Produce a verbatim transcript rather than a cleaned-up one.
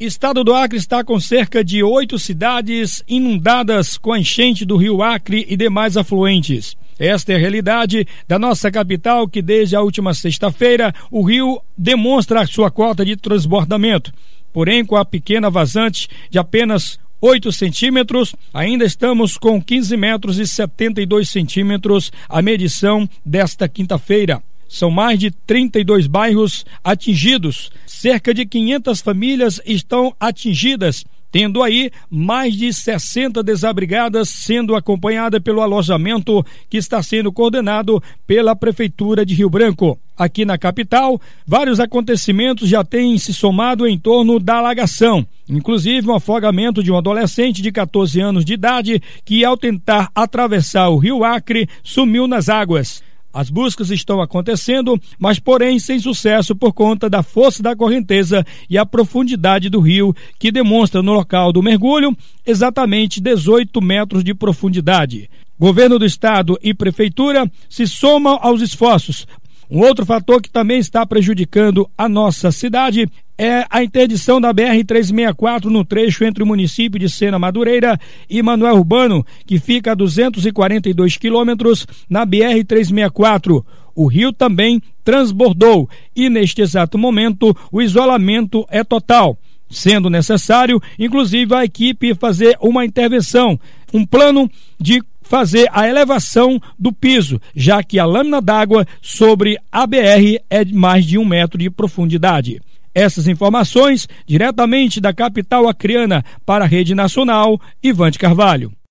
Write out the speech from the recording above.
Estado do Acre está com cerca de oito cidades inundadas com a enchente do rio Acre e demais afluentes. Esta é a realidade da nossa capital, que desde a última sexta-feira o rio demonstra a sua cota de transbordamento. Porém, com a pequena vazante de apenas oito centímetros, ainda estamos com quinze metros e setenta e dois centímetros a medição desta quinta-feira. São mais de trinta e dois bairros atingidos, cerca de quinhentas famílias estão atingidas, tendo aí mais de sessenta desabrigadas, sendo acompanhada pelo alojamento que está sendo coordenado pela Prefeitura de Rio Branco. Aqui na capital, vários acontecimentos já têm se somado em torno da alagação, inclusive um afogamento de um adolescente de quatorze anos de idade que, ao tentar atravessar o rio Acre, sumiu nas águas. As buscas estão acontecendo, mas porém sem sucesso por conta da força da correnteza e a profundidade do rio, que demonstra no local do mergulho exatamente dezoito metros de profundidade. Governo do Estado e Prefeitura se somam aos esforços. Um outro fator que também está prejudicando a nossa cidade é a interdição da B R trezentos e sessenta e quatro no trecho entre o município de Sena Madureira e Manoel Urbano, que fica a duzentos e quarenta e dois quilômetros na B R trezentos e sessenta e quatro. O rio também transbordou e, neste exato momento, o isolamento é total, sendo necessário, inclusive, a equipe fazer uma intervenção, um plano de fazer a elevação do piso, já que a lâmina d'água sobre a B R é de mais de um metro de profundidade. Essas informações diretamente da capital acreana para a Rede Nacional, Ivante Carvalho.